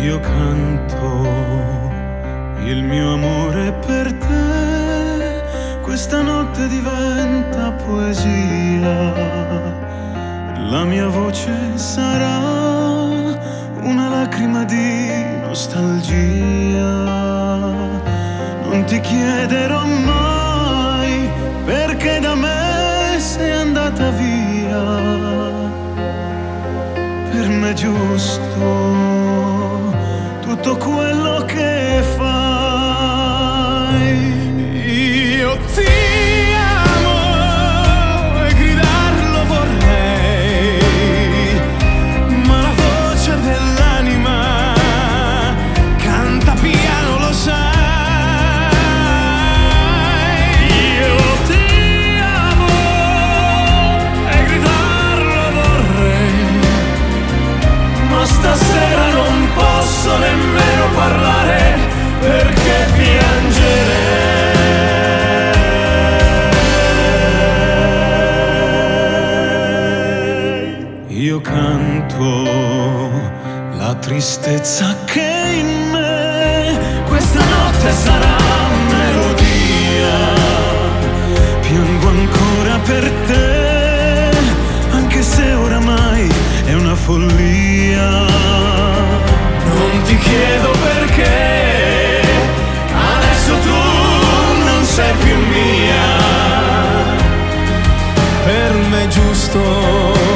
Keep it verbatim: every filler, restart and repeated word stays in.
Io canto il mio amore per te, questa notte diventa poesia, la mia voce sarà una lacrima di nostalgia. Non ti chiederò mai perché da me sei andata via, per me è giusto tutto quello che fai. Io ti amo e gridarlo vorrei, ma la voce dell'anima canta piano, lo sai. Io ti amo e gridarlo vorrei, ma stasera non posso nemmeno parlare perché piangerei. Io canto la tristezza che è in me, questa notte sarà melodia. Piango ancora per te, anche se oramai è una follia. Non ti chiedo perché, adesso tu non sei più mia, per me è giusto